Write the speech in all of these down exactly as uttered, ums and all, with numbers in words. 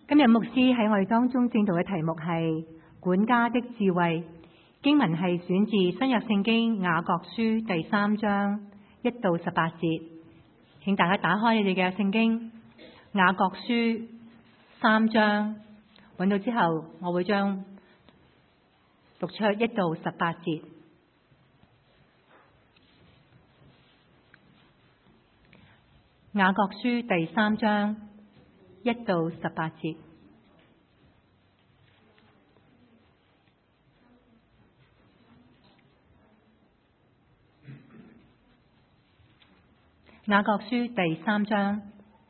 今日牧師喺我哋當中正道嘅題目係管家的智慧，經文係選自新約聖經雅各書第三章一到十八節，請大家打開你哋嘅聖經雅各書三章，揾到之後我會將讀出一到十八節。雅各書第三章一到十八節。雅各書第三章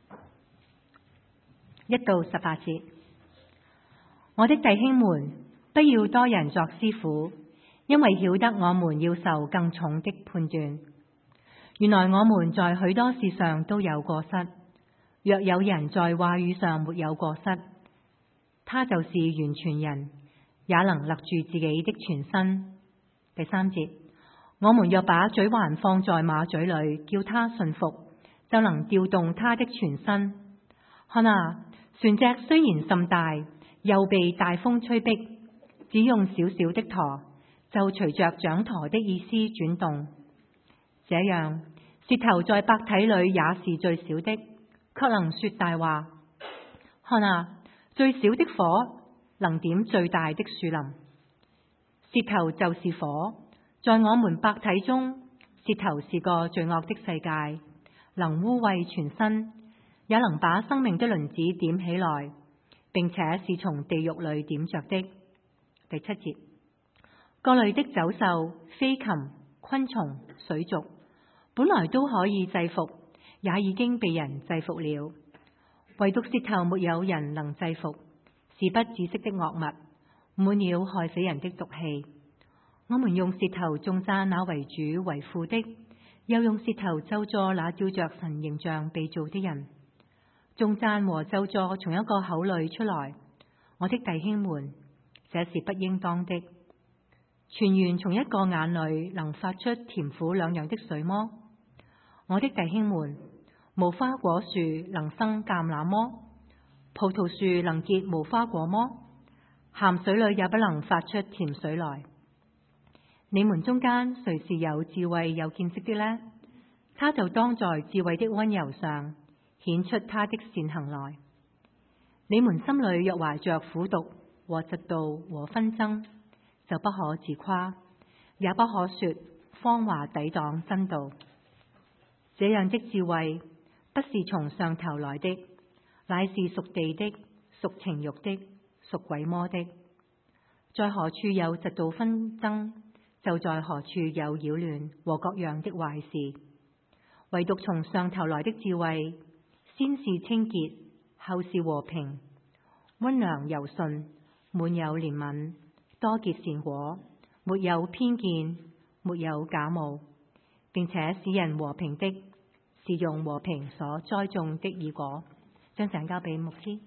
一到十八節。我的弟兄們，不要多人作師傅，因為曉得我們要受更重的判斷。原來我們在許多事上都有過失。若有人在話語上沒有過失，他就是完全人，也能勒住自己的全身。第三節，我們若把嘴環放在馬嘴裏，叫他順服，就能調動他的全身。看啊，船隻雖然甚大，又被大風吹逼，只用小小的舵，就隨着掌舵的意思轉動。這樣，舌頭在百體裏也是最小的，卻能說大話。看啊，最小的火能點最大的樹林。舌頭就是火，在我們百體中，舌頭是個罪惡的世界，能污穢全身，也能把生命的輪子點起來，並且是從地獄裏點着的。第七節，各類的走獸、飛禽、昆蟲、水族，本來都可以制服，也已經被人制服了，唯獨舌頭沒有人能制服，是不止息的惡物，滿了害死人的毒氣。我們用舌頭頌讚那為主為父的，又用舌頭咒詛那照着神形象被造的人。頌讚和咒詛從一個口裏出來，我的弟兄們，這是不應當的。泉源從一個眼裏能發出甜苦兩樣的水麼？我的弟兄們，無花果樹能生橄欖麼？葡萄樹能結無花果麼？鹹水裏也不能發出甜水來。你們中間誰是有智慧有見識的呢？他就當在智慧的溫柔上顯出他的善行來。你們心裏若懷着苦毒和嫉妒和紛爭，就不可自誇，也不可說謊話抵擋真道。這樣的智慧不是從上頭來的，乃是屬地的，屬情慾的，屬鬼魔的。在何處有嫉妒紛爭，就在何處有擾亂和各樣的壞事。唯獨從上頭來的智慧，先是清潔，後是和平，溫良柔順，滿有憐憫，多結善果，沒有偏見，沒有假冒，並且使人和平的，是用和平所栽種的義果。將時間交俾牧師。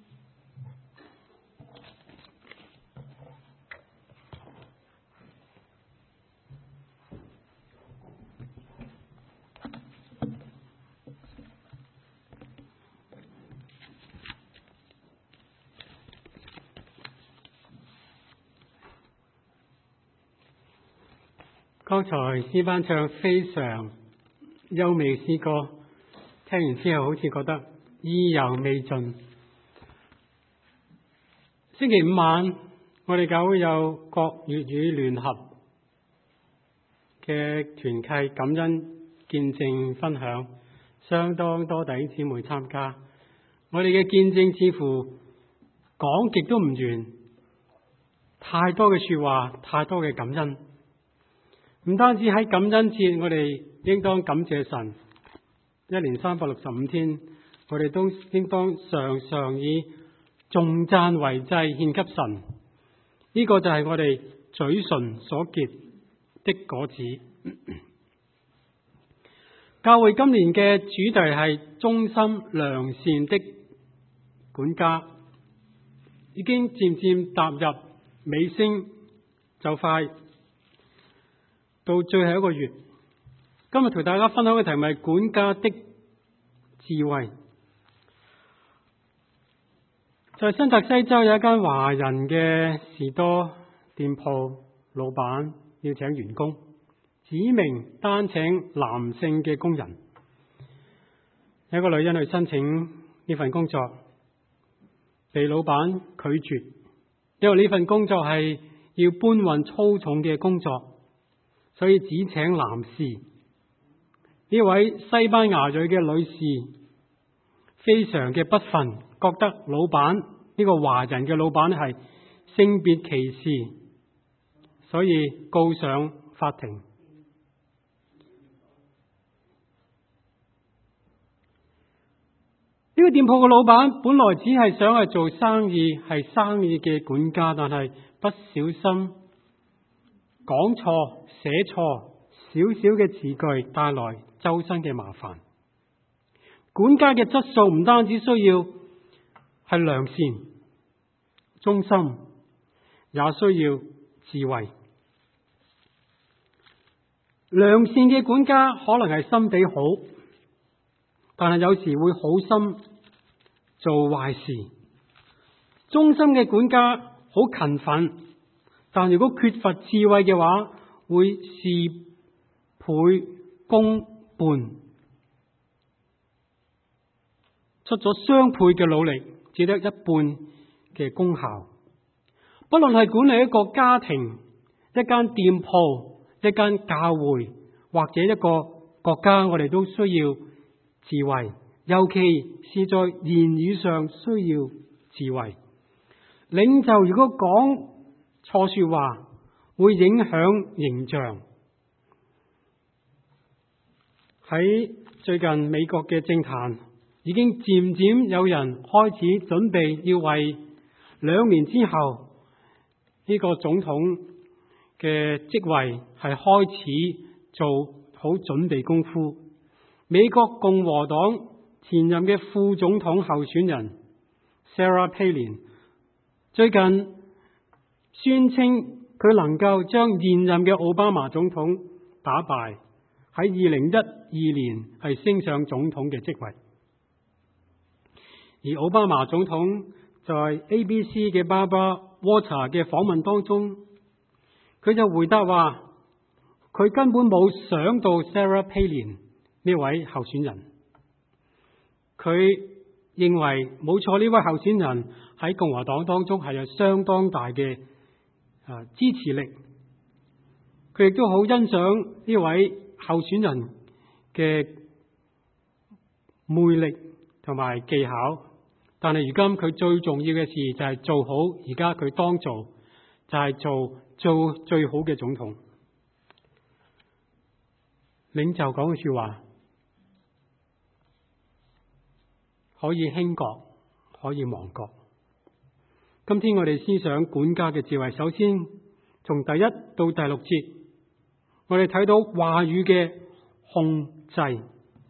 剛才詩班唱非常優美詩歌，聽完之後好似覺得意猶未盡。星期五晚我哋教會有國粵語聯合嘅團契感恩見證分享，相當多弟兄姊妹參加。我哋嘅見證似乎講極都唔完，太多嘅說話，太多嘅感恩。唔單止喺感恩節，我哋應當感謝神。一年三百六十五天，我哋都應當常常以頌讚為祭獻給神。呢、這個就係我哋嘴唇所結的果子。教會今年嘅主題係忠心良善的管家，已經漸漸踏入尾聲，就快到最後一個月。今日同大家分享嘅題目係管家的智慧。 在新澤西州有一間華人嘅士多店鋪，老闆要請員工，指明單請男性嘅工人。有一個女人去申請呢份工作，被老闆拒絕，因為呢份工作係要搬運粗重嘅工作，所以只請男士。呢位西班牙裔嘅女士非常嘅不忿，覺得老闆呢、這個華人嘅老闆係性別歧視，所以告上法庭。呢、這個店鋪嘅老闆本來只係想係做生意，係生意嘅管家，但係不小心講錯、寫錯少少嘅詞句，帶來周身嘅麻煩。管家嘅質素唔單止需要係良善、忠心，也需要智慧。良善嘅管家可能係心地好，但係有時會好心做壞事。忠心嘅管家好勤奮，但如果缺乏智慧嘅話，會事倍功半。出咗雙倍嘅努力，只得一半嘅功效。不論係管理一個家庭、一間店鋪、一間教會或者一個國家，我哋都需要智慧，尤其是在言語上需要智慧。領袖如果講錯說話，會影響形象。喺最近美國嘅政壇，已經漸漸有人開始準備要為兩年之後呢個總統嘅職位係開始做好準備功夫。美國共和黨前任嘅副總統候選人 Sarah Palin 最近宣稱佢能夠將現任嘅奧巴馬總統打敗，喺二零一二年係升上總統嘅職位。而奧巴馬總統在 A B C 嘅 Barbara Walters 嘅訪問當中，佢就回答話，佢根本冇想到 Sarah Palin 呢位候選人。佢認為冇錯，呢位候選人喺共和黨當中係有相當大嘅啊支持力。佢亦都好欣賞呢位候選人嘅魅力同埋技巧。但係如今佢最重要嘅事就係做好而家佢當做，就係做做最好嘅總統。領袖講嘅說話可以興國，可以亡國。今天我哋思想管家嘅智慧，首先從第一到第六節，我哋睇到話語嘅控制。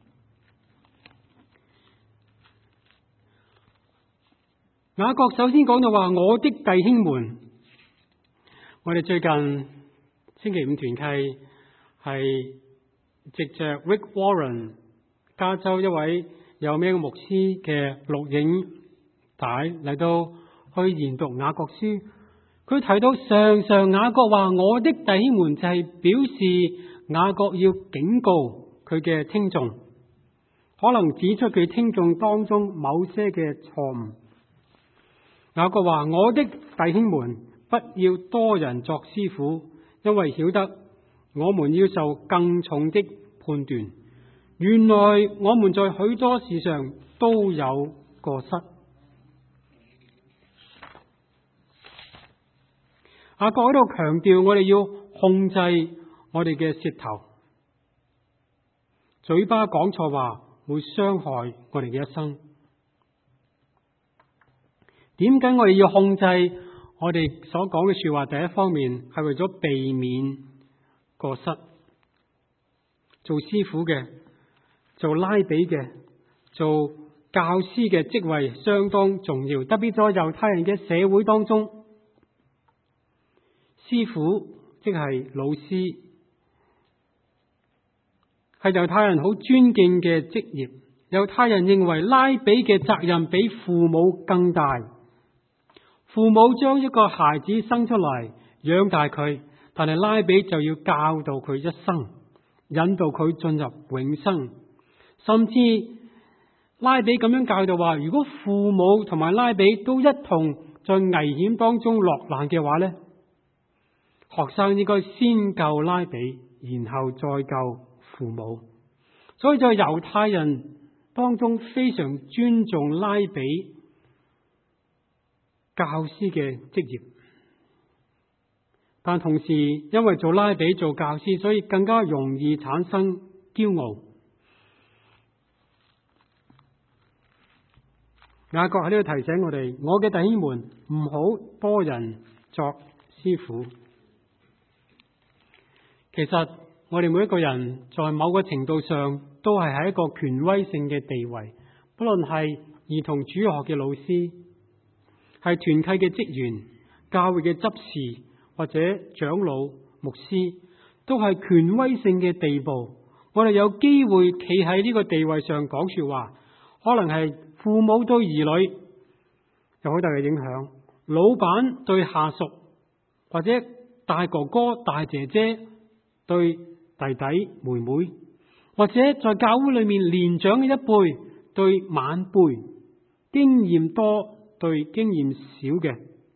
雅各首先講到話，我的弟兄們，我哋最近星期五團契係藉着 Rick Warren 加州一位有名嘅牧師嘅錄影帶嚟到去研讀雅各書。佢提到常常雅各話我的弟兄們，就係表示雅各要警告佢嘅聽眾，可能指出佢聽眾當中某些嘅錯誤。雅各話我的弟兄們，不要多人作師傅，因為曉得我們要受更重的判斷。原來我們在許多事上都有過失。雅各喺度強調我哋要控制我哋嘅舌頭，嘴巴講錯話會傷害我哋嘅一生。點解我哋要控制我哋所講嘅說話？第一方面係為咗避免過失。做師傅嘅、做拉比嘅、做教師嘅職位相當重要，特別在猶太人嘅社會當中，師傅即係老師，係猶太人好尊敬嘅職業。猶太人認為拉比嘅責任比父母更大。 父母將一個孩子生出嚟，養大佢，但係拉比就要教導佢一生，引導佢進入永生。甚至拉比咁樣教導話，如果父母同埋拉比都一同在危險當中落難嘅話呢，學生應該先救拉比，然後再救父母。所以在猶太人當中非常尊重拉比教師嘅職業，但同時因為做拉比做教師，所以更加容易產生驕傲。雅各喺呢度提醒我哋，我嘅弟兄們，唔好多人作師傅。其實我哋每一個人在某個程度上都係喺一個權威性嘅地位，不論係兒童主學嘅老師，係團契嘅職員、教會嘅執事或者長老、牧師，都係權威性嘅地步。我哋有機會企喺呢個地位上講說話，可能係父母對兒女有好大嘅影響，老闆對下屬，或者大哥哥、大姐姐對弟弟、妹妹，或者在教會裏面年長嘅一輩對晚輩，經驗多對經驗少嘅，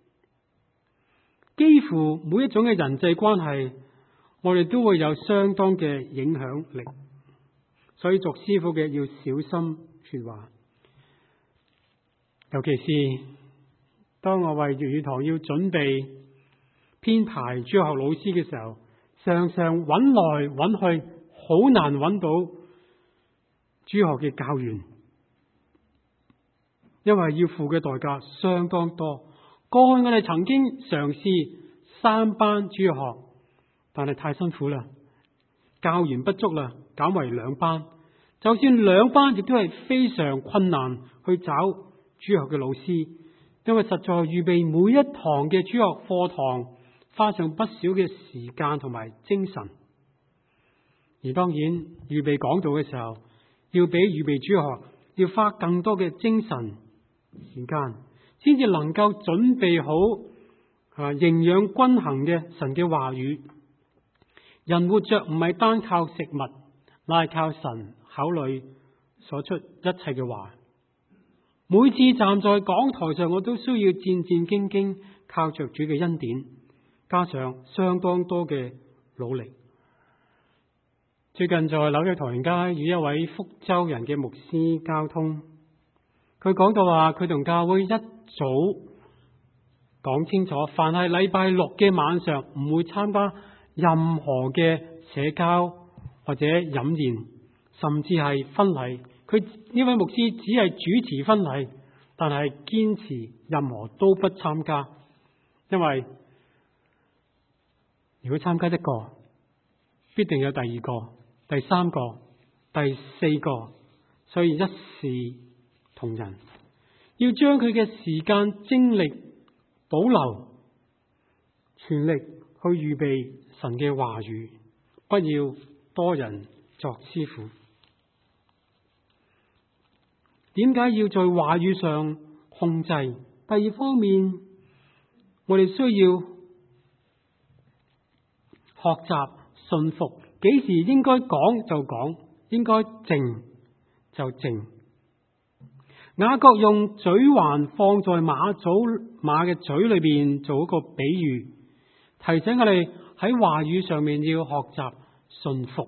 幾乎每一種嘅人際關係，我哋都會有相當嘅影響力。所以作師傅嘅要小心說話，尤其是當我為粵語堂要準備編排主學老師嘅時候，常常揾來揾去，好難揾到主學嘅教員，因為要付嘅代價相當多。過去我哋曾經嘗試三班主學，但係太辛苦啦，教員不足啦，減為兩班。就算兩班，亦都係非常困難去找主學嘅老師，因為實在預備每一堂嘅主學課堂，花上不少嘅時間同埋精神。而當然預備講道嘅時候，要比預備主學要花更多嘅精神時間，先至能夠準備好啊營養均衡嘅神嘅話語。人活着唔係單靠食物，乃係靠神口裏所出一切嘅話。每次站在講台上，我都需要戰戰兢兢，靠着主嘅恩典，加上相當多嘅努力。最近在紐約唐人街與一位福州人嘅牧師交通，佢講到話，佢同教會一早講清楚，凡係禮拜六嘅晚上唔會參加任何嘅社交或者飲宴，甚至係婚禮。佢呢位牧師只係主持婚禮，但係堅持任何都不參加，因為如果參加一個，必定有第二個、第三個、第四個，所以一視同仁，要將佢嘅時間精力保留，全力去預備神嘅話語，不要多人作師傅。點解要在話語上控制？第二方面，我哋需要學習順服，幾時應該講就講，應該靜就靜。雅各用嘴環放在馬祖馬嘅嘴裏邊做一個比喻，提醒我哋喺話語上面要學習順服。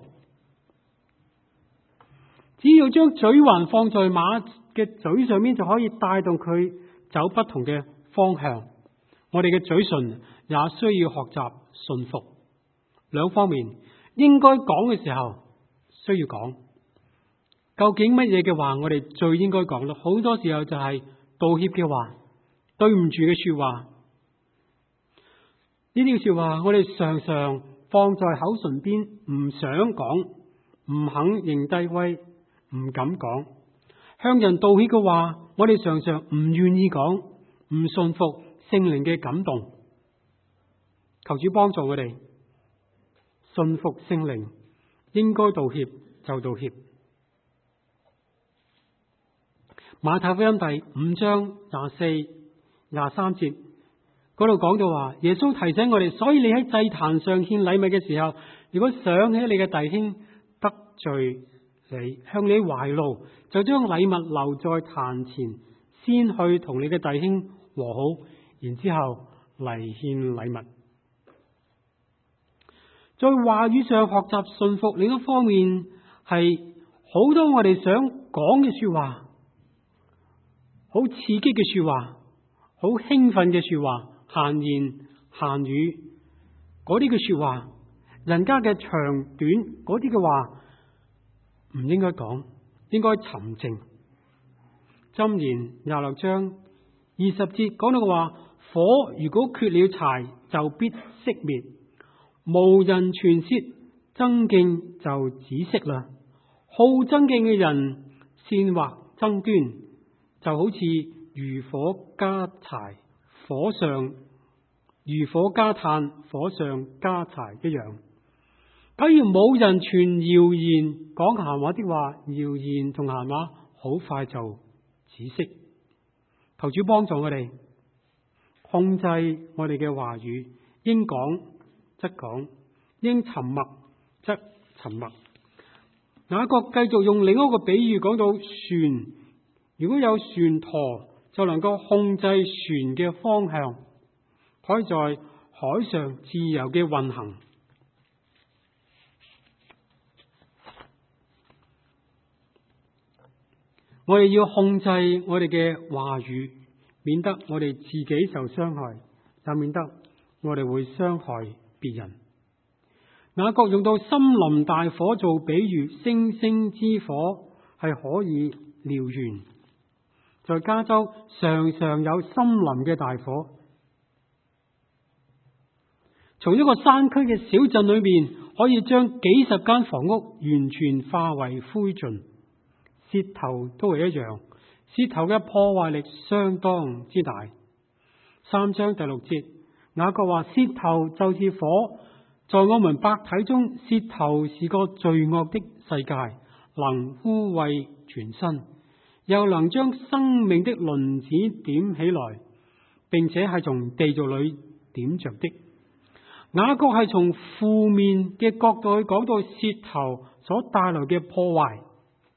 只要將嘴環放在馬嘅嘴上面，就可以帶動佢走不同嘅方向。我哋嘅嘴唇也需要學習順服。兩方面，應該講嘅時候需要講。究竟乜嘢嘅話我哋最應該講咧？好多時候就係道歉嘅話、對唔住嘅說話。呢啲說話我哋常常放在口唇邊，唔想講，唔肯認低威，唔敢講。向人道歉嘅話，我哋常常唔願意講，唔順服聖靈嘅感動。求主幫助我哋順服聖靈，應該道歉就道歉。馬太福音第五章廿四、廿三節嗰度講到話，耶穌提醒我哋，所以你喺祭壇上獻禮物嘅時候，如果想起你嘅弟兄得罪你，向你懷怒，就將禮物留在壇前，先去同你嘅弟兄和好，然之後嚟獻禮物。在話語上學習順服，另一方面係好多我哋想講嘅說話，好刺激嘅說話，好興奮嘅說話，閒言閒語嗰啲嘅說話，人家嘅長短嗰啲嘅話唔應該講，應該沉靜。箴言廿六章二十節講到嘅話，火如果缺了柴，就必熄滅；無人傳舌，爭競就止息啦。好爭競嘅人煽惑爭端，就好似如火加柴，火上如火加炭，火上加柴一樣。假如冇人傳謠言講閒話的話，謠言同閒話好快就止息。求主幫助我哋控制我哋嘅話語，應講則講，應沉默則沉默。雅各繼續用另一個比喻講到船，如果有船舵，就能夠控制船嘅方向，可以在海上自由嘅運行。我哋要控制我哋嘅話語，免得我哋自己受傷害，也免得我哋會傷害別人。雅各用到森林大火做比喻，星星之火係可以燎原。在加州常常有森林嘅大火，從一個山區嘅小鎮裏面，可以將幾十間房屋完全化為灰燼。舌頭都係一樣，舌頭嘅破壞力相當之大。三章第六節，雅各話：舌頭就是火，在我們百體中，舌頭是個罪惡的世界，能污穢全身，又能將生命的輪子點起來，並且係從地獄裏點着的。雅各係從負面嘅角度去講到舌頭所帶來嘅破壞。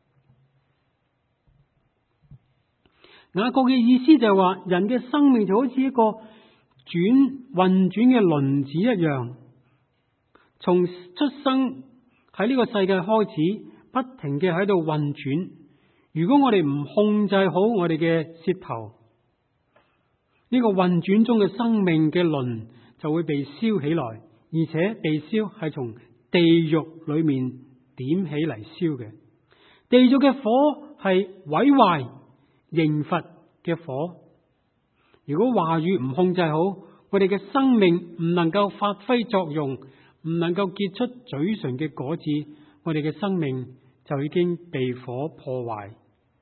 雅各嘅意思就係話，人嘅生命就好似一個轉運轉嘅輪子一樣，從出生喺呢個世界開始，不停嘅喺度運轉。如果我哋唔控制好我哋嘅舌頭，呢個運轉中嘅生命嘅輪就會被燒起來，而且被燒係從地獄裏面點起嚟燒嘅。地獄嘅火係毀壞刑罰嘅火。如果話語唔控制好，我哋嘅生命唔能夠發揮作用，唔能夠結出嘴唇嘅果子，我哋嘅生命就已經被火破壞。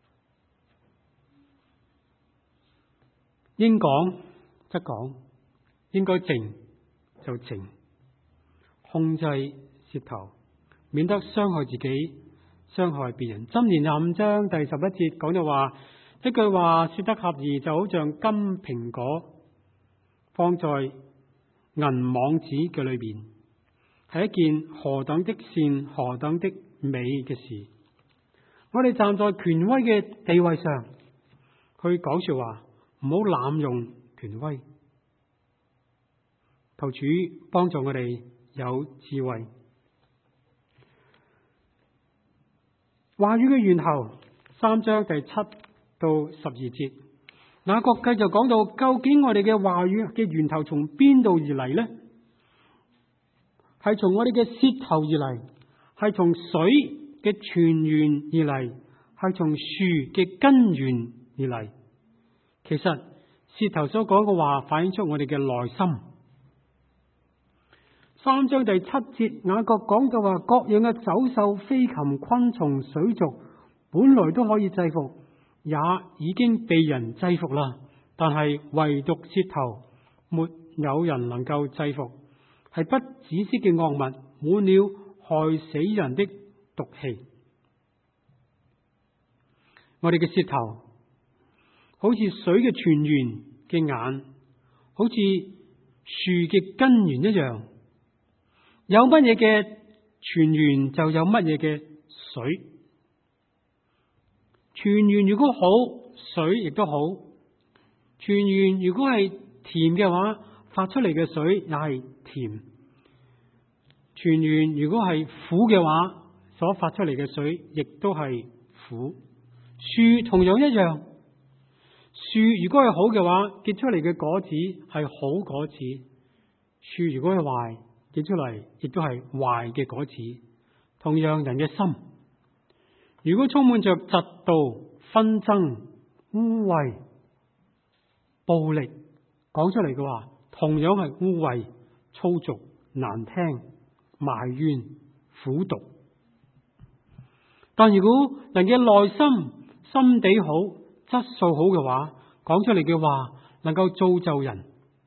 應講則講，應該靜就靜，控制舌頭，免得傷害自己，傷害別人。箴言廿五章第十一節講到話，一句話說得合宜，就好像金蘋果放在銀網子嘅裏邊，係一件何等的善，何等的美嘅事。我哋站在權威嘅地位上去講說話，唔好濫用權威。求主幫助我哋有智慧。話語嘅源頭，三章第七到十二節，雅各繼續講到，究竟我哋嘅話語嘅源頭從邊度而嚟呢？係從我哋嘅舌頭而嚟，係從水嘅泉源而嚟，係從樹嘅根源而嚟。其實舌頭所講嘅話反映出我哋嘅內心。三章第七節，雅各講到話，各樣嘅走獸、飛禽、昆蟲、水族，本來都可以制服，也已經被人制服啦。但係唯獨舌頭，沒有人能夠制服，係不止息嘅惡物，滿了害死人的毒氣。我哋嘅舌頭好似水嘅泉源嘅眼， 好似樹嘅根源一樣，有乜嘢嘅泉源就有乜嘢嘅水。泉源如果好，水亦都好。泉源如果係甜嘅話，發出嚟嘅水也係甜。泉源如果係苦嘅話，所發出嚟嘅水亦都係苦。樹同樣一樣，樹如果係好嘅話，結出嚟嘅果子係好果子；樹如果係壞，結出嚟亦都係壞嘅果子。同樣，人嘅心如果充滿着嫉妒、紛爭、污穢、暴力，講出嚟嘅話，同樣係污穢、粗俗、難聽、埋怨、苦毒。但如果人嘅內心心地好、質素好嘅話，講出嚟嘅話能夠造就人。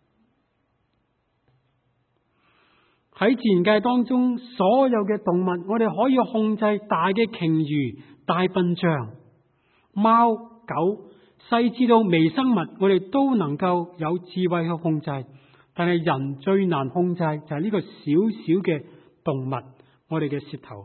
喺自然界當中，所有嘅動物，我哋可以控制大嘅鯨魚、大笨象、貓、狗，細至到微生物，我哋都能夠有智慧去控制。但係人最難控制就係呢個小小嘅動物，我哋嘅舌頭。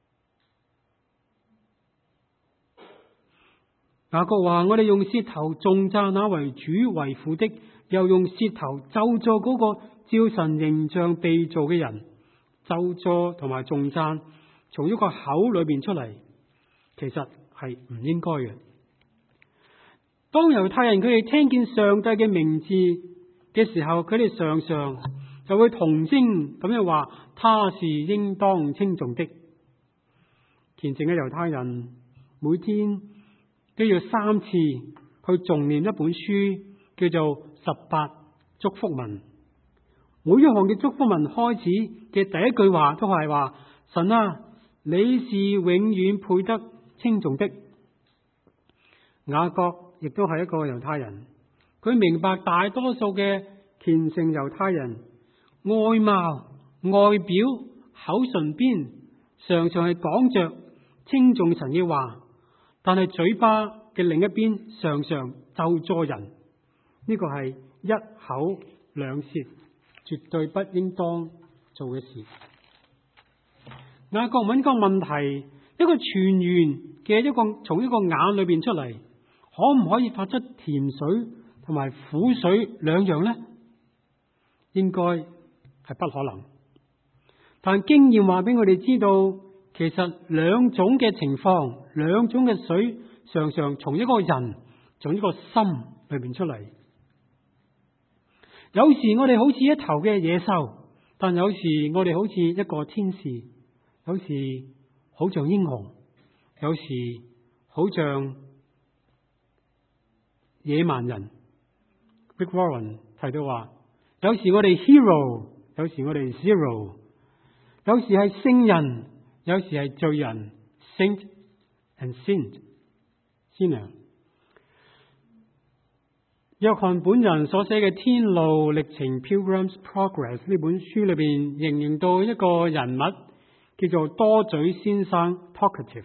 雅各話：我哋用舌頭頌讚那為主為父的，又用舌頭咒詛嗰個照神形象被造嘅人。咒詛同埋頌讚從一個口裏邊出嚟，其實係唔應該嘅。當猶太人佢哋聽見上帝嘅名字嘅時候，佢哋常常就會同聲咁樣話：他是應當稱頌的。虔誠嘅猶太人每天都要三次去誦念一本書，叫做十八祝福文。每一項嘅祝福文開始嘅第一句話都係話：神啊，你是永遠配得稱頌的。雅各亦都係一個猶太人，佢明白大多數嘅虔誠猶太人外貌、外表、口唇邊常常係講着稱頌神嘅話，但係嘴巴嘅另一邊常常咒詛人。呢個係一口兩舌，絕對不應當做嘅事。雅各問個問題：一個泉源嘅一個從一個眼裏邊出嚟，可唔可以發出甜水同埋苦水兩樣呢？應該係不可能。但經驗話俾我哋知道，其實兩種嘅情況，兩種嘅水，常常從一個人、從一個心裏邊出嚟。有時我哋好似一頭嘅野獸，但有時我哋好似一個天使，有時好像英雄，有時好像野蠻人。Rick Warren 提到話，有時我哋 hero， 有時我哋 zero， 有時係聖人，有時係罪人 ，saint and sinned，sinner。約翰本人所寫嘅《天路歷程 Pilgrim's Progress》呢本書裏邊，形容到一個人物叫做多嘴先生 （Talkative）。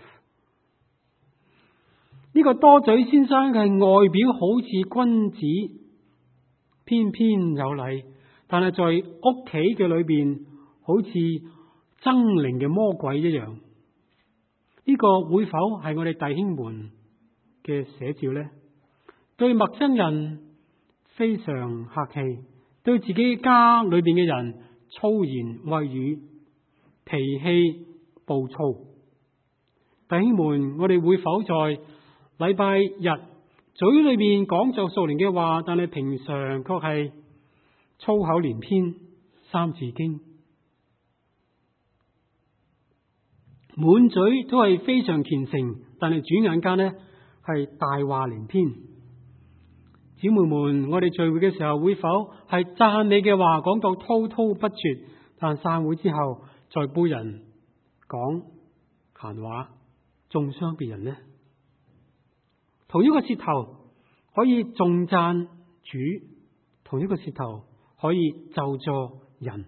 呢個多嘴先生嘅外表好似君子，翩翩有禮，但係在屋企嘅裏邊好似猙獰嘅魔鬼一樣。呢個會否係我哋弟兄們嘅寫照呢？對陌生人非常客氣，對自己家裏邊嘅人粗言穢語，脾氣暴躁。弟兄們，我哋會否在禮拜日嘴裏邊講着屬靈嘅話，但係平常卻係粗口連篇、三字經，滿嘴都係非常虔誠，但係轉眼間呢係大話連篇。姊妹們，我哋聚會嘅時候會否係讚美嘅話講到滔滔不絕，但散會之後再背人講閒話，中傷別人呢？同一個舌頭可以頌讚主，同一個舌頭可以咒詛人。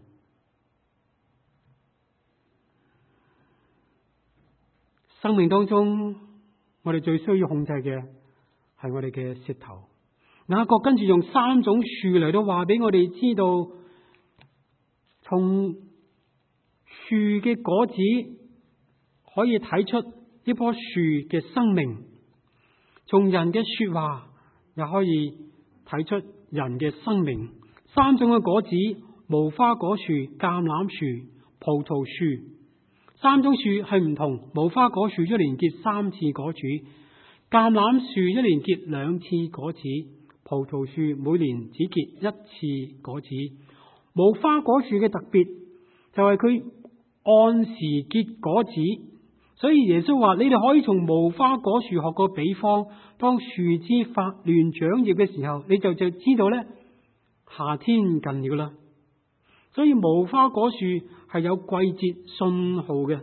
生命當中，我哋最需要控制嘅係我哋嘅舌頭。 雅各跟住用三種樹嚟到話俾我哋知道，從樹嘅果子可以睇出呢棵樹嘅生命，從人嘅說話又可以睇出人嘅生命。三種嘅果子：無花果樹、橄欖樹、葡萄樹。三種樹係唔同，無花果樹一年結三次果子，橄欖樹一年結兩次果子，葡萄樹每年只結一次果子。無花果樹嘅特別就係佢按時結果子，所以耶穌話：你哋可以從無花果樹學個比方，當樹枝發亂長葉嘅時候，你就就知道咧，夏天近了啦。所以無花果樹係有季節信號嘅，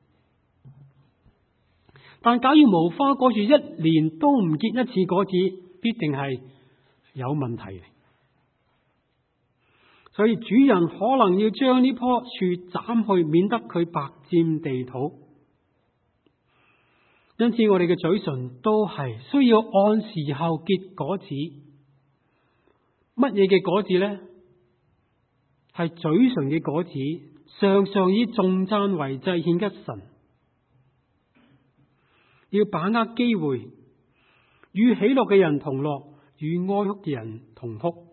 但假如無花果樹一年都唔結一次果子，必定係有問題。所以主人可能要將呢棵樹斬去，免得佢白佔地土。因此我哋嘅嘴唇都係需要按時候結果子。乜嘢嘅果子呢？係嘴唇嘅果子，常常以頌讚為祭獻給神。要把握機會，與喜樂嘅人同樂，與哀哭嘅人同哭。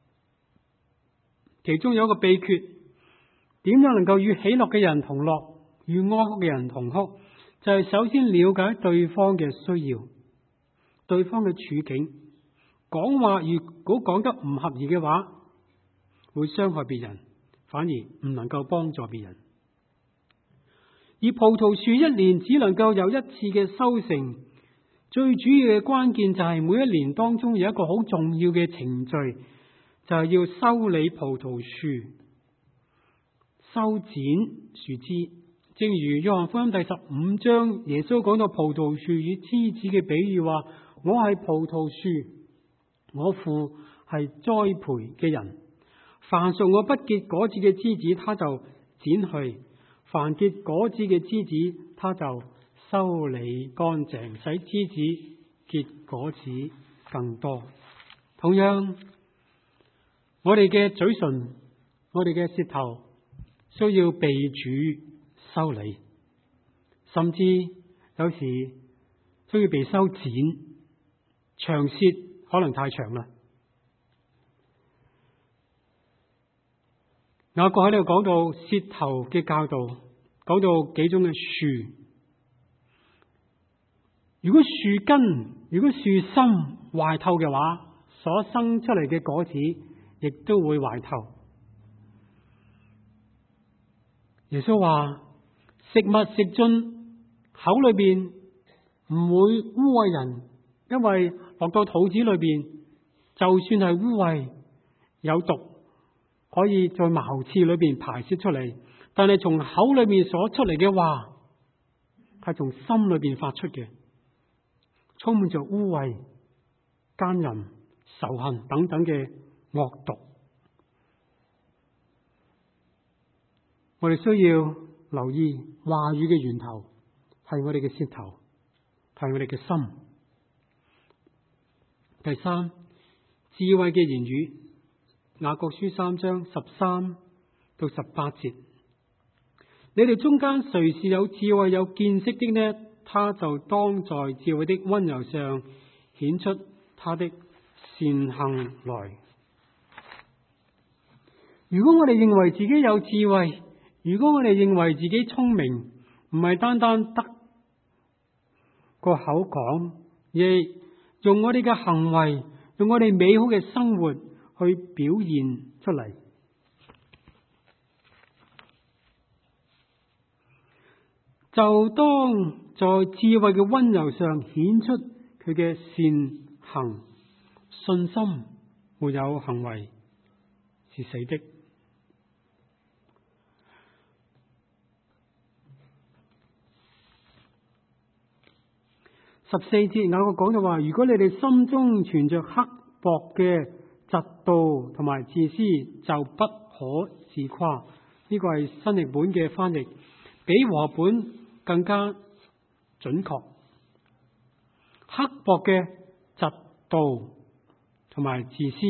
其中有一個秘訣，點樣能夠與喜樂嘅人同樂，與哀哭嘅人同哭？就係首先了解對方嘅需要，對方嘅處境。講話如果講得唔合宜嘅話，會傷害別人，反而唔能夠幫助別人。而葡萄樹一年只能夠有一次嘅收成，最主要嘅關鍵就係每一年當中有一個好重要嘅程序，就係要修理葡萄樹，修剪樹枝。正如約翰福音第十五章，耶穌講到葡萄樹與枝子嘅比喻，話：我係葡萄樹，我父係栽培嘅人。凡屬我不結果子嘅枝子，他就剪去；凡結果子嘅枝子，他就修理乾淨，使枝子結果子更多。同樣，我哋嘅嘴唇，我哋嘅舌頭，需要被主修理，甚至有時需要被修剪。長舌可能太長啦。雅各喺度講到舌頭嘅教導，講到幾種嘅樹。如果樹根、如果樹心壞透嘅話，所生出嚟嘅果子亦都會壞透。耶穌話：食物食進口裏邊唔會污穢人，因為落到肚子裏邊，就算係污穢有毒，可以在茅廁裏邊排泄出嚟，但係從口裏面所出嚟嘅話，係從心裏邊發出嘅，充滿着污穢、奸淫、仇恨等等嘅惡毒。我哋需要留意話語嘅源頭係我哋嘅舌頭，係我哋嘅心。第三，智慧嘅言語，雅各書三章十三到十八節。你哋中間誰是有智慧有見識的呢？他就當在智慧的溫柔上顯出他的善行來。如果我哋認為自己有智慧，如果我哋認為自己聰明，唔係單單得個口講，亦用我哋嘅行為，用我哋美好嘅生活去表現出嚟，就當在智慧嘅溫柔上顯出佢嘅善行。信心沒有行為是死的。十四節雅各講到話：如果你哋心中存着刻薄嘅嫉妒同埋自私，就不可自誇。呢個係新譯本嘅翻譯，比和本更加準確。刻薄嘅嫉妒、 同埋自私。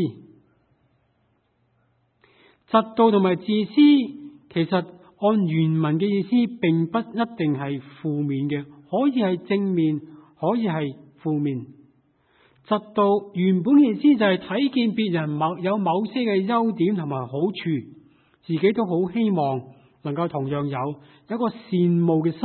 嫉妒同埋自私，其實按原文嘅意思，並不一定係負面嘅，可以係正面，可以係負面。嫉妒原本嘅意思就係睇見別人某有某些嘅優點同埋好處，自己都好希望能夠同樣有，有一個羨慕嘅心。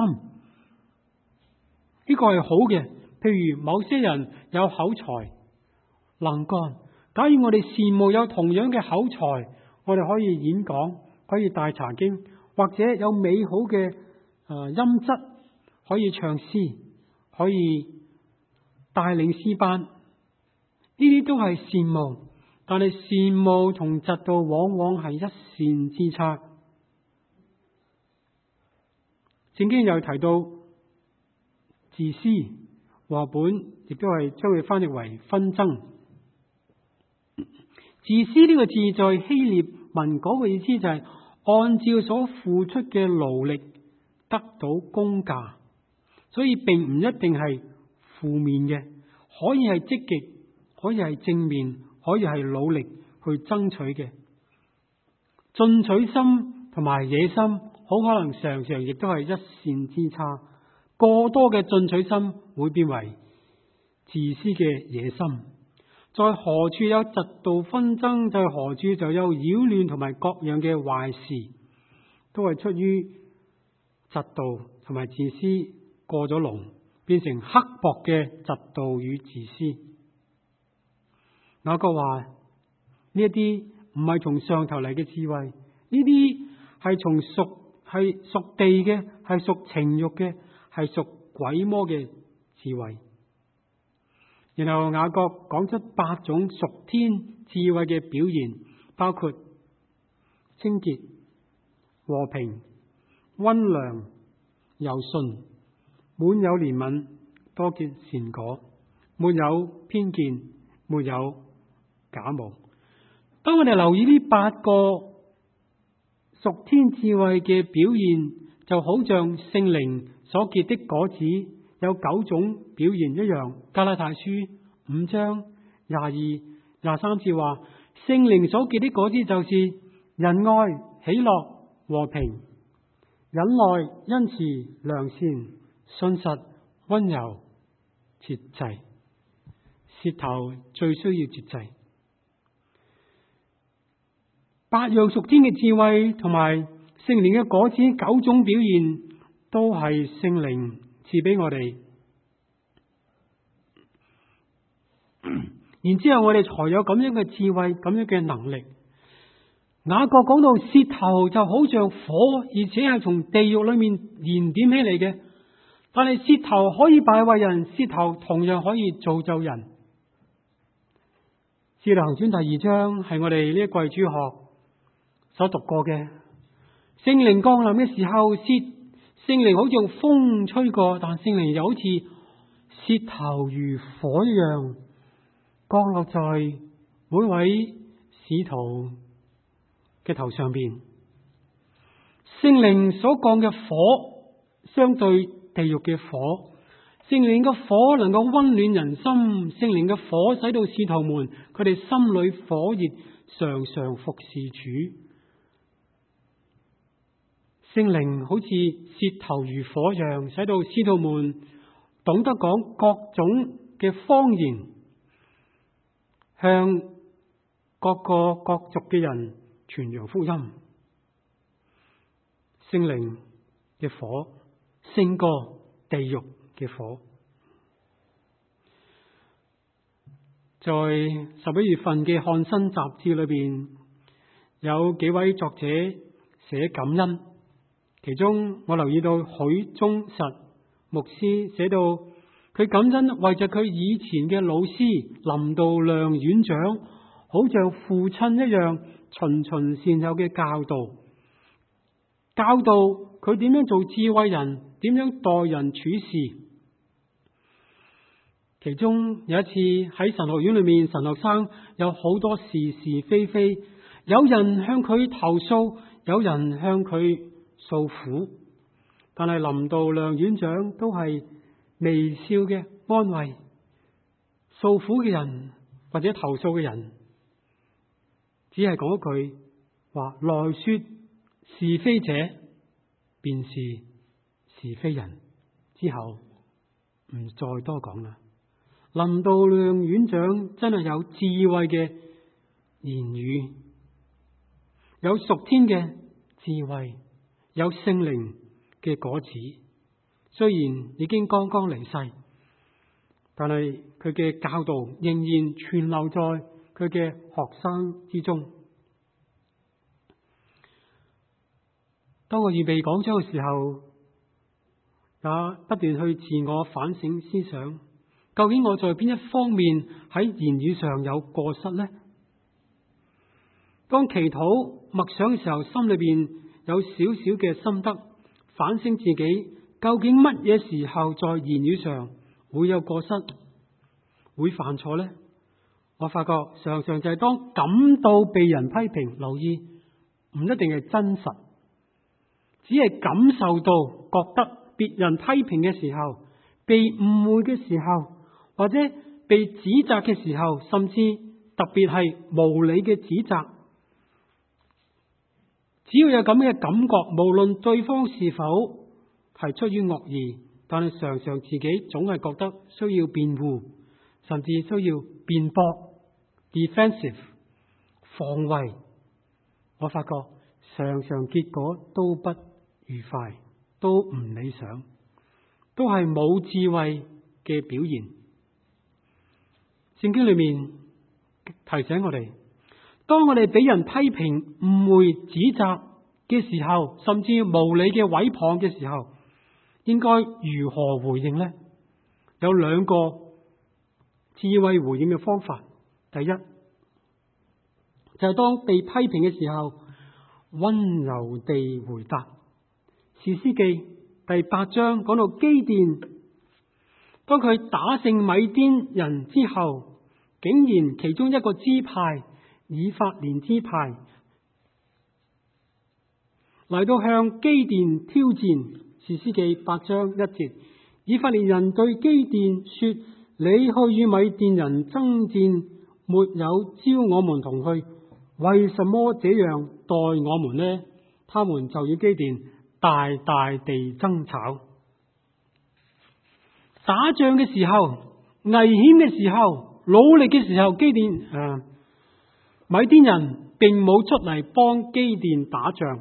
呢個係好嘅。譬如某些人有口才能幹，假如我哋羨慕有同樣嘅口才，我哋可以演講，可以帶查經，或者有美好嘅誒音質，可以唱詩，可以帶領詩班，呢啲都係羨慕。但係羨慕同嫉妒往往係一線之差。聖經又提到自私，和本亦都係將佢翻譯為紛爭。自私呢個字在希臘文嗰個意思就係按照所付出嘅勞力得到工價，所以並唔一定係負面嘅，可以係積極，可以係正面，可以係努力去爭取嘅。進取心同埋野心，好可能常常亦都係一線之差。過多嘅進取心會變為自私嘅野心。在何處有嫉妒紛爭，在何處就有擾亂同埋各樣嘅壞事，都係出於嫉妒同埋自私過咗龍，變成刻薄嘅嫉妒與自私。雅各話呢一啲唔係從上頭嚟嘅智慧，呢啲係從屬係屬地嘅，係屬情慾嘅，係屬鬼魔嘅智慧。然後雅各講出八種屬天智慧嘅表現，包括清潔、和平、溫良、柔順、滿有憐憫、多結善果、沒有偏見、沒有假冒。當我哋留意呢八個屬天智慧嘅表現，就好像聖靈所結的果子有九種表現一樣。加拉太書五章廿二、廿三節話，聖靈所結的果子就是仁愛、喜樂、和平、忍耐、恩慈、良善、信實、溫柔、節制。舌頭最需要節制。八樣屬天嘅智慧同埋聖靈嘅果子九種表現，都係聖靈賜俾我哋。然之後我哋才有咁樣嘅智慧，咁樣嘅能力。雅各講到舌頭就好像火，而且係從地獄裏面燃點起嚟嘅。但係舌頭可以敗壞人，舌頭同樣可以造就人。使徒行傳第二章係我哋呢一季主學所讀過嘅。聖靈降臨嘅時候，舌聖靈好像風吹過，但聖靈又好似舌頭如火一樣降落在每位使徒嘅頭上邊。聖靈所降嘅火相對地獄嘅火，聖靈嘅火能夠溫暖人心，聖靈嘅火使到使徒們佢哋心裏火熱，常常服侍主。聖靈好似舌頭如火一樣，使到使徒們懂得講各種嘅方言，向各個各族嘅人傳揚福音。聖靈嘅火勝過地獄嘅火。在十一月份嘅漢新雜誌裏邊，有幾位作者寫感恩。其中我留意到許忠實牧師寫到，佢感恩為着佢以前嘅老師林道亮院長，好像父親一樣循循善誘嘅教導，教導佢點樣做智慧人，點樣待人處事。其中有一次喺神學院裏面，神學生有好多是是非非，有人向佢投訴，有人向佢訴苦，但係林道亮院長都係微笑嘅安慰訴苦嘅人， 或者投訴嘅人，只係講一句話：來說是非者，便是是非人。之後唔再多講啦。林道亮院長真係有智慧嘅言語，有屬天嘅智慧，有聖靈嘅果子。雖然已經剛剛離世，但係佢嘅教導仍然存留在佢嘅學生之中。當我預備講章嘅時候，也不斷去自我反省思想，究竟我在邊一方面喺言語上有過失呢？當祈禱默想嘅時候，心裏邊有少少嘅心得，反省自己，究竟乜嘢時候在言語上會有過失，會犯錯呢？我發覺常常就係當感到被人批評，留意唔一定係真實，只係感受到覺得別人批評嘅時候，被誤會嘅時候，或者被指責嘅時候，甚至特別係無理嘅指責，只要有咁嘅感覺，無論對方是否係出於惡意，但係常常自己總係覺得需要辯護，甚至需要辯駁 defensive 防衛。我發覺常常結果都不愉快，都唔理想，都係冇智慧嘅表現。聖經裏面提醒我哋，當我哋俾人批評、誤會、指責嘅時候，甚至無理嘅毀謗嘅時候，應該如何回應呢？有兩個智慧回應嘅方法。第一，就係當被批評嘅時候，溫柔地回答。士師記第八章講到基甸，當佢打勝米甸人之後，竟然其中一個支派以法蓮支派嚟到向基甸挑戰。士師記八章一節，以法蓮人對基甸說：你去與米甸人爭戰，沒有招我們同去，為什麼這樣待我們呢？他們就與基甸大大地爭吵。打仗嘅時候，危險嘅時候，努力嘅時候，基甸誒、呃、米甸人並冇出嚟幫基甸打仗，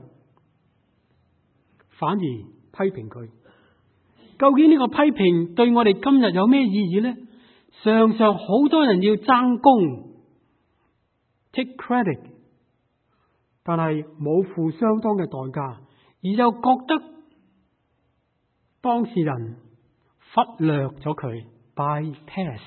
反而批評佢。究竟呢個批評對我哋今日有咩意義呢？常常好多人要爭功 take credit， 但係冇付相當嘅代價，而又覺得當事人忽略咗佢 bypass，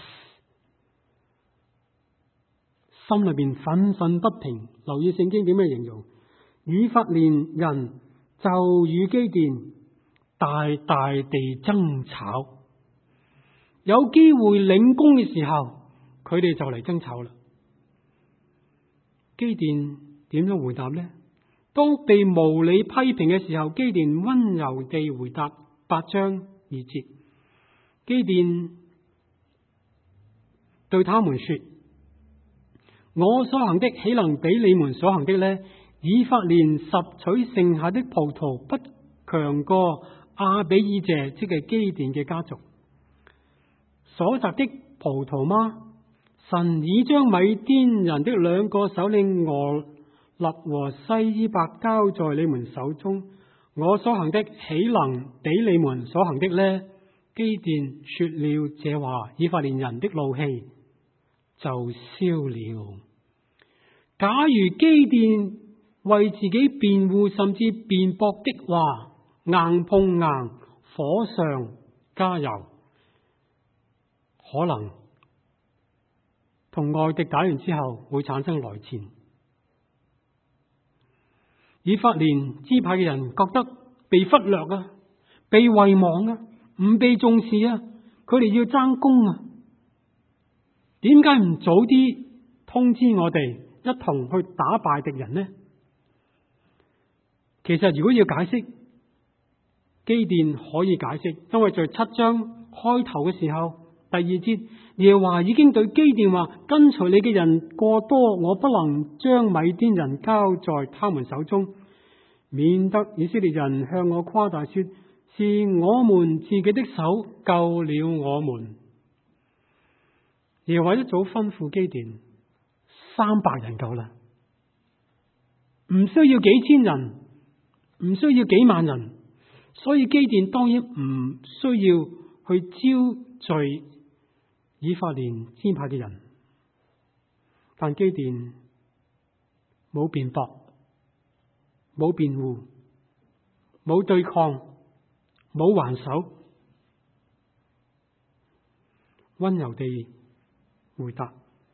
心裏邊憤憤不平。留意聖經點樣形容，以法蓮人就與基甸大大地爭吵，有機會領功嘅時候，佢哋就嚟爭吵啦。基甸點樣回答呢？當被無理批評嘅時候，基甸溫柔地回答。八章二節，基甸對他們說：我所行的豈能比你們所行的呢？以法蓮拾取剩下的葡萄，不強過亞比以謝，即係基甸嘅家族所摘的葡萄嗎？神已將米甸人的兩個首領俄立和西伊伯交在你們手中，我所行的豈能比你們所行的呢？基甸說了這話，以法蓮人的怒氣就消了。假如基甸為自己辯護，甚至辯駁的話，硬碰硬，火上加油，可能同外敵打完之後會產生內戰。以法蓮支派嘅人覺得被忽略啊，被遺忘啊，唔被重視啊，佢哋要爭功啊。點解唔早啲通知我哋一同去打敗敵人呢？其實如果要解釋，基甸可以解釋，因為在七章開頭嘅時候，第二節， 耶和華已經對基甸話：跟隨你嘅人過多，我不能將米甸人交在他們手中，免得以色列人向我誇大說，是我們自己的手救了我們。耶和華一早吩咐基甸，三百人夠啦，唔需要幾千人，唔需要幾萬人，所以基甸當然唔需要去招聚以法蓮支派嘅人。但基甸冇辯駁，冇辯護，冇對抗，冇還手，溫柔地回答。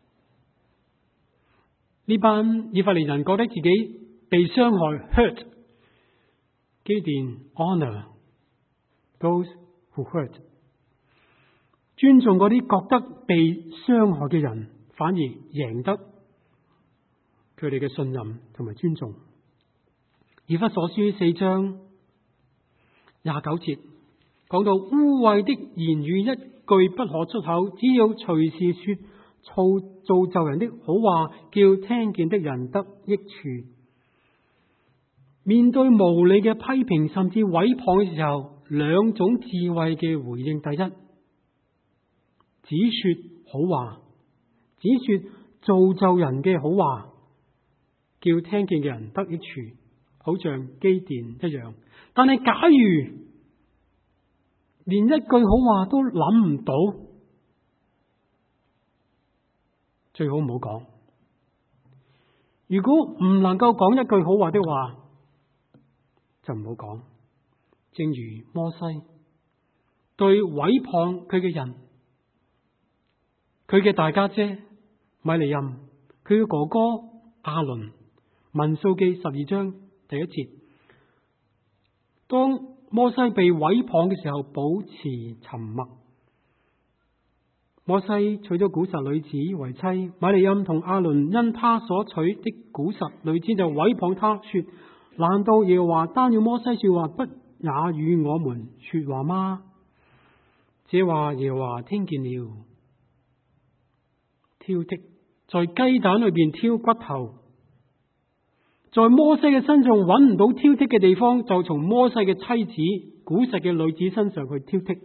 呢班以法蓮人覺得自己被傷害 hurt， 基甸 honor those who hurt， 尊重嗰啲覺得被傷害嘅人，反而贏得佢哋嘅信任同埋尊重。以弗所書四章廿九節講到，污穢的言語一句不可出口，只要隨時說造就人的好話，叫聽見的人得益處。面對無理嘅批評甚至毀謗嘅時候，兩種智慧嘅回應：第一，只說好話，只說造就人嘅好話，叫聽見嘅人得益處，好像基甸一樣。但係假如連一句好話都諗唔到，最好唔好講。如果唔能夠講一句好話的話，就唔好講。正如摩西對毀謗佢嘅人，佢嘅大家姐米利暗，佢嘅哥哥亞倫，民數記十二章第一節，當摩西被毀謗嘅時候，保持沉默。摩西娶咗古實女子為妻，米利暗同亞倫因他所娶的古實女子就毀謗他，說：難道耶和華單要摩西說話，不也與我們說話嗎？這話耶和華聽見了。挑剔，在雞蛋裏邊挑骨頭，在摩西嘅身上揾唔到挑剔嘅地方，就從摩西嘅妻子古實嘅女子身上去挑剔。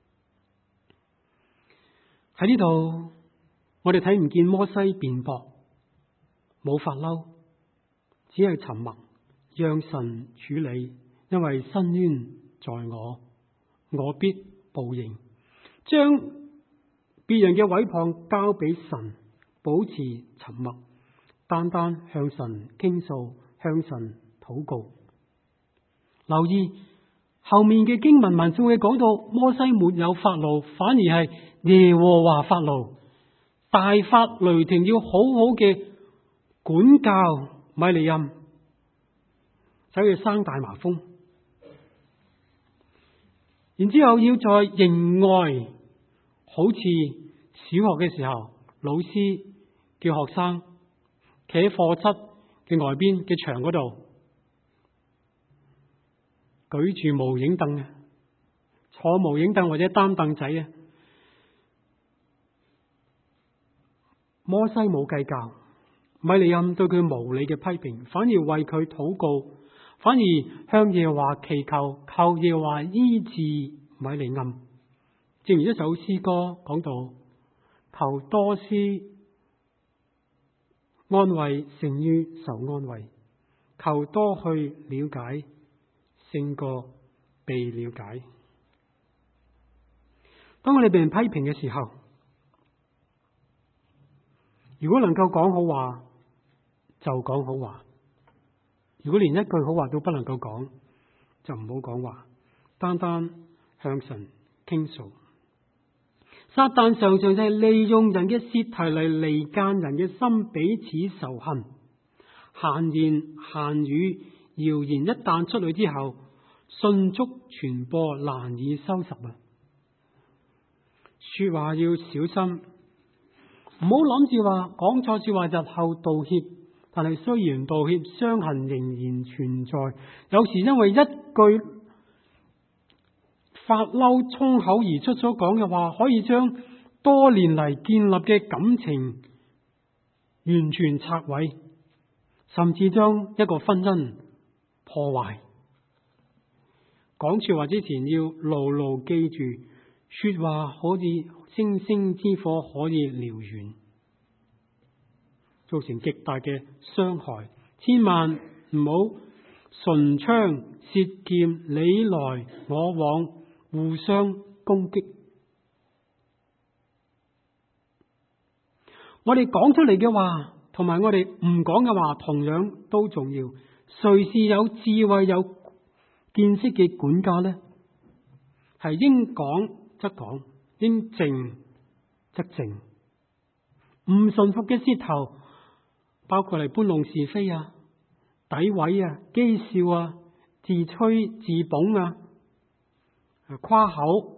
喺呢度，我哋睇唔見摩西辯駁，冇發嬲，只係沉默，讓神處理。因為伸冤在我，我必報應。將別人嘅毀謗交俾神，保持沉默，單單向神傾訴，向神禱告。留意後面嘅經文文數嘅講到，摩西沒有發怒，反而係耶和華發怒，大發雷霆，要好好嘅管教米利暗，使佢生大麻風。然之後要在營外，好似小學嘅時候，老師叫學生企喺課室嘅外邊嘅牆嗰度，舉住無影凳，坐無影凳或者擔凳仔啊。摩西冇計較，米利暗對佢無理嘅批評，反而為佢禱告，反而向耶和華祈求，求耶和華醫治米利暗。正如一首詩歌講到，求多施安慰勝於受安慰，求多去了解勝過被了解。當我哋被人批評嘅時候，如果能夠講好話，就講好話；如果連一句好話都不能夠講，就唔好講話，單單向神傾訴。撒旦常常就係利用人嘅舌頭嚟離間人嘅心，彼此仇恨。閒言閒語謠言一旦出去之後，迅速傳播，難以收拾啊！說話要小心，唔好諗住話講錯說話日後道歉，但係雖然道歉，傷痕仍然存在。有時因為一句發嬲衝口而出所講嘅話，可以將多年嚟建立嘅感情完全拆毀，甚至將一個婚姻破壞。講說話之前要牢牢記住，說話可以星星之火可以燎原，造成極大嘅傷害。千萬唔好唇槍舌劍，你來我往，互相攻擊。我哋講出嚟嘅話，同埋我哋唔講嘅話，同樣都重要。誰是有智慧、有見識嘅管家呢？係應講則講，應靜則靜。唔順服嘅舌頭，包括嚟搬弄是非啊、詆毀啊、譏笑啊、自吹自捧啊、誇口，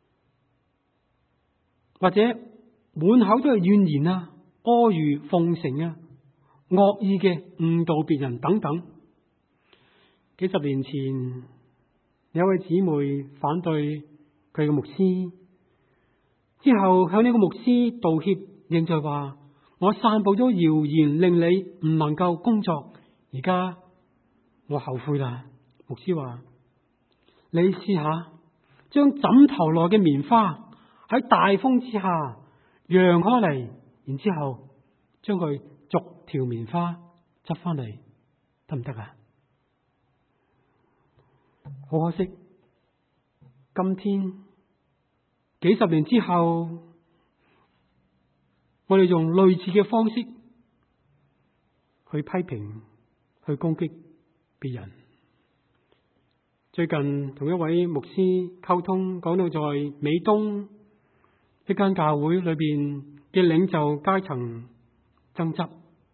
或者滿口都係怨言啊、阿諛奉承啊、惡意嘅誤導別人等等。幾十年前，有位姊妹反對佢嘅牧師，之後向呢個牧師道歉，認罪話：我散布咗謠言，令你唔能夠工作，而家我後悔啦。牧師話：你試下將枕頭內嘅棉花喺大風之下揚開嚟，然之後將佢逐條棉花執翻嚟，得唔得啊？好可惜，今天幾十年之後，我哋用類似嘅方式去批評、去攻擊別人。最近同一位牧師溝通，講到在美東一間教會裏邊嘅領袖階層爭執，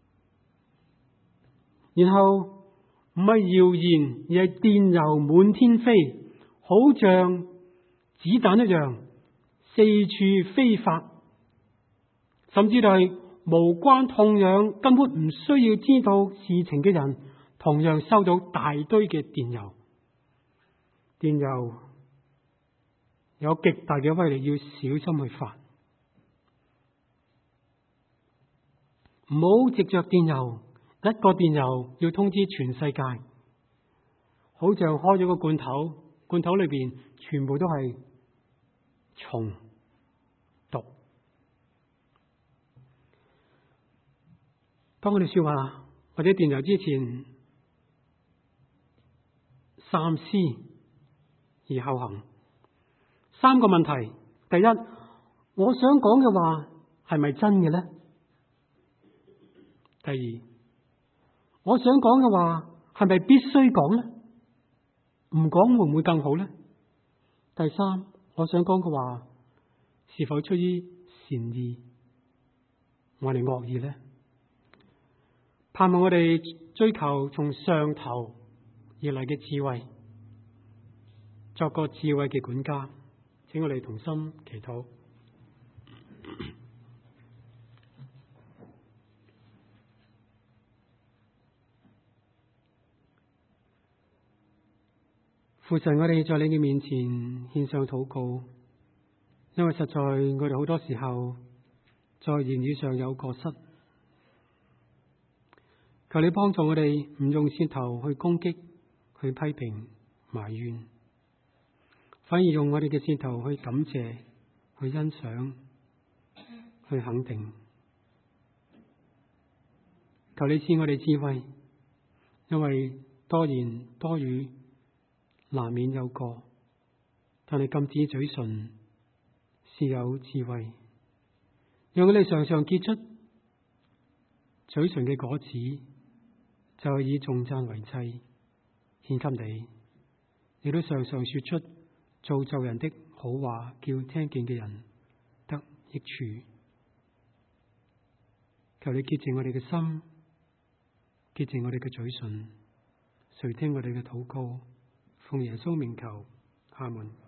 然後唔係謠言，而係電郵滿天飛，好像子彈一樣四處飛發，甚至係無關痛癢、根本唔需要知道事情嘅人，同樣收到大堆嘅電郵。電郵有極大嘅威力，要小心去發，唔好藉着電郵。一個電郵要通知全世界，好像開咗個罐頭，罐頭裏邊全部都係蟲毒。當我哋說話或者電郵之前，三思而後行。三個問題：第一，我想講嘅話係咪真嘅呢？第二，我想講嘅話係咪必須講呢？唔講會唔會更好呢？第三，我想講嘅話是否出於善意，我哋惡意呢？盼望我哋追求從上頭而嚟嘅智慧，作個智慧嘅管家。請我哋同心祈禱。父神，我哋在你嘅面前獻上禱告，因為實在我哋好多時候在言語上有過失，求你幫助我哋唔用舌頭去攻擊、去批評、埋怨，反而用我哋嘅舌頭去感謝、去欣賞、去肯定。求你賜我哋智慧，因為多言多語難免有過，但係禁止嘴唇是有智慧，讓我哋常常結出嘴唇嘅果子，就係以頌讚為祭獻給你，亦都常常說出造就人的好話，叫聽見嘅人得益處。求你潔淨我哋嘅心，潔淨我哋嘅嘴唇，垂聽我哋嘅禱告，奉耶穌名求，阿門。